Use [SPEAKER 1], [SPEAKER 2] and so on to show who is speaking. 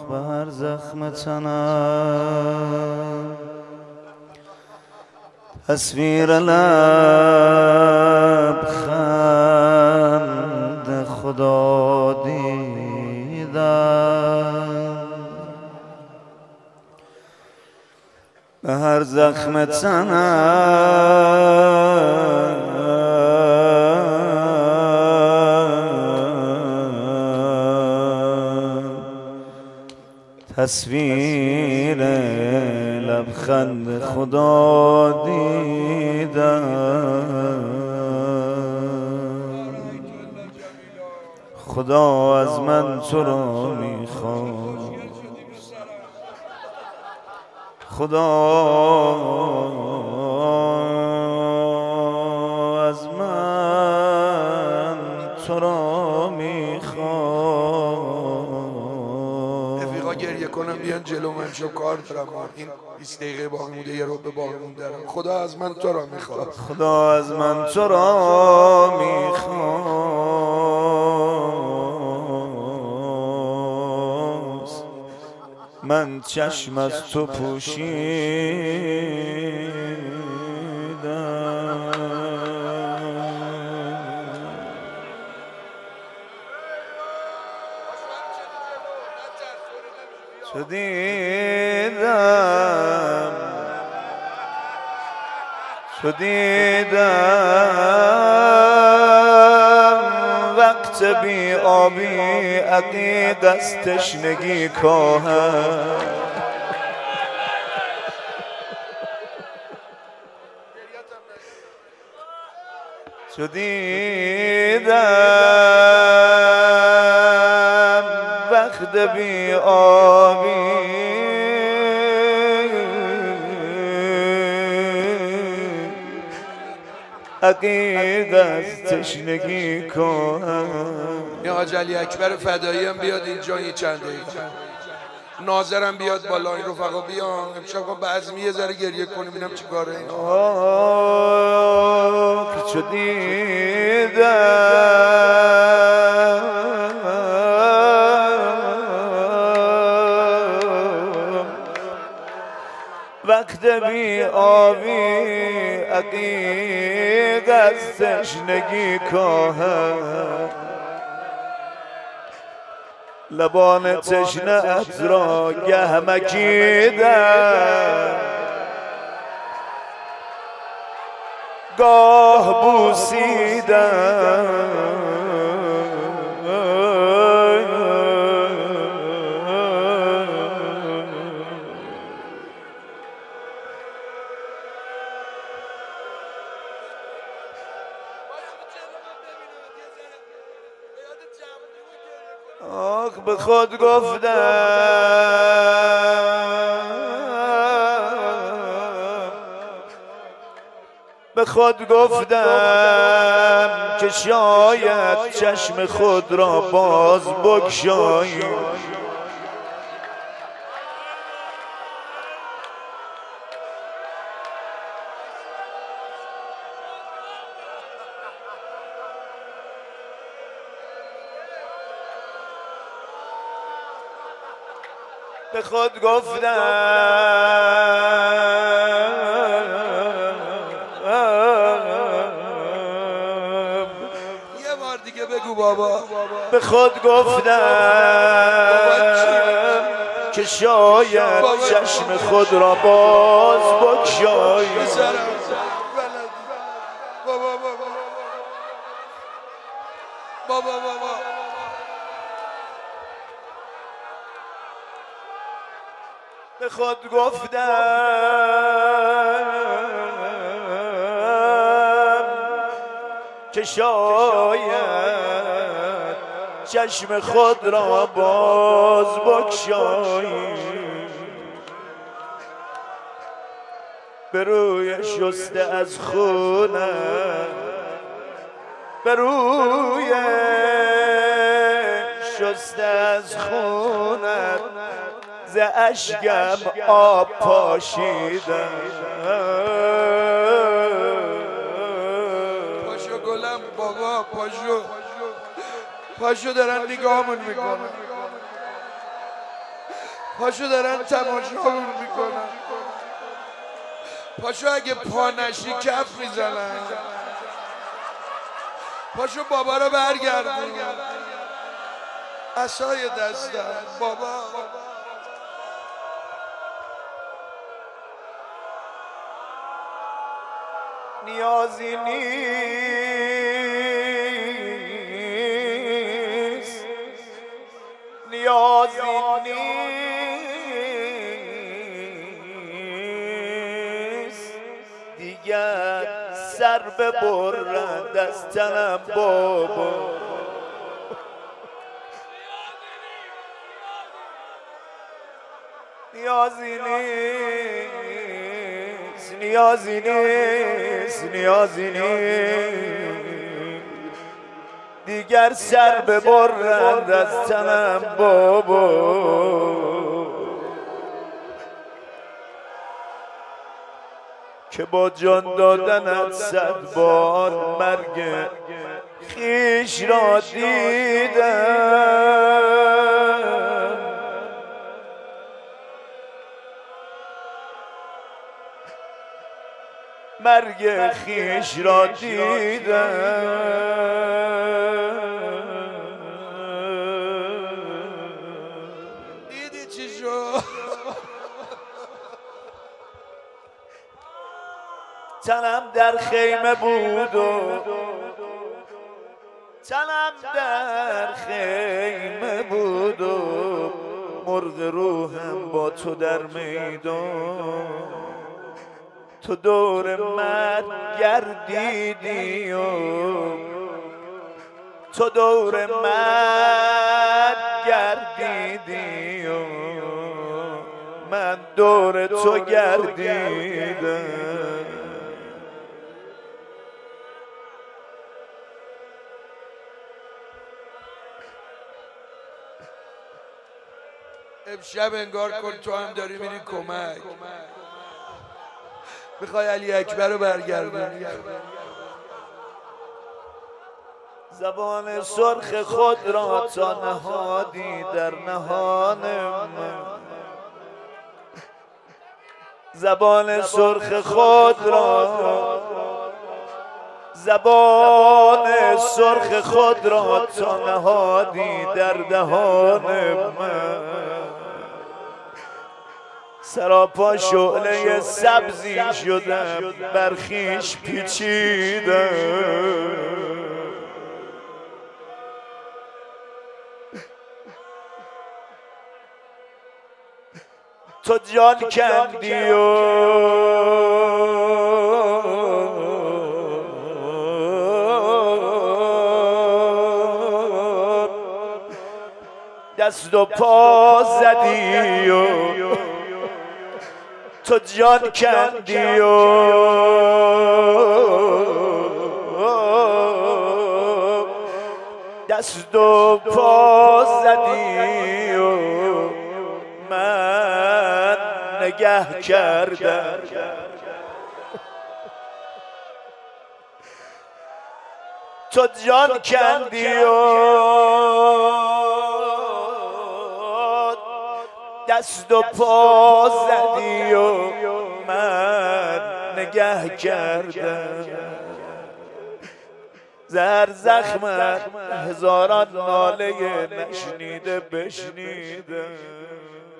[SPEAKER 1] به هر زخم تنم تصویر لبخند خدا دیدم به هر زخم تنم تصویر لبخند خدا دیدم خدا از من تو را میخواد خدا از من تو را میخواد
[SPEAKER 2] رفیقا گریه کنم بیان جلو من شو کار دارم این 20 دقیقه باقی مونده یه رو به باقی مونده خدا از من تو را میخواد
[SPEAKER 1] خدا از من تو را میخواست من چشم از تو پوشیدم تو دیدم وقت بی آبی عقیق از تشنگی کاهم تو دیدم وقت بی آبی عقیق از تشنگی کنم
[SPEAKER 2] یا حاج علی اکبر فدایی هم بیاد اینجا یه چند دقیقه ناظرم بیاد بالا این رفقا بیان امشب بعضمی یه ذره گریه کنیم ببینم چی کاره این
[SPEAKER 1] که چو دیدم وقت بی آبی عقیق از تشنگی کاهم لبان تشنه‌ات را گه مکیدم گاه بوسیدم آخ به خود گفتم که شاید چشم خود را باز بگشایی به خود گفتم
[SPEAKER 2] یه بار دیگه بگو بابا
[SPEAKER 1] به خود گفتم که شاید چشم خود را باز بگشایی
[SPEAKER 2] بابا
[SPEAKER 1] به خود گفتم که شاید چشم خود را باز بگشایی به روی شسته از خونم به روی شسته از خونم ز اشکم آب پاشیدم
[SPEAKER 2] پاشو گلم بابا پاشو دارن نگاهمون میکنن پاشو دارن تماشا میکنن، پاشو اگه پا نشی کف میزنن، پاشو بابا رو برگردون عصای دستم بابا.
[SPEAKER 1] نیازی نیست، نیازی نیست دیگر سر ببرند از تنم بابا. نیازی نیست، نیازی نیست، نیازی نیست دیگر سر ببرند از تنم بابا. که با جان دادنت 100 بار مرگ خویش را دیدم، مرگ خویش را دیدم.
[SPEAKER 2] دیدی چی شد؟
[SPEAKER 1] تنم در خیمه بود و تنم در خیمه بود و مرغ روحم با تو در میدان. تو دور من گردیدی و تو دور من گردیدی و من دور تو گردیدم.
[SPEAKER 2] امشب انگار کن تو هم داری میری کمک، میخوای علی اکبر رو برگردونی.
[SPEAKER 1] زبان سرخ خود را تا نهادی در نهان من، زبان سرخ خود را، زبان سرخ خود را تا نهادی در دهان من. سراپا شعله سبزی شدم بر خویش پیچیدم. تو جان کندی و دست و پا زدی و تو جان کندی و دست و پا زدی و من نگه کردم. تو جان کندی و دست و پا زدی و من نگه کردم. زهر زخمت هزاران ناله نشنیده بشنیدم.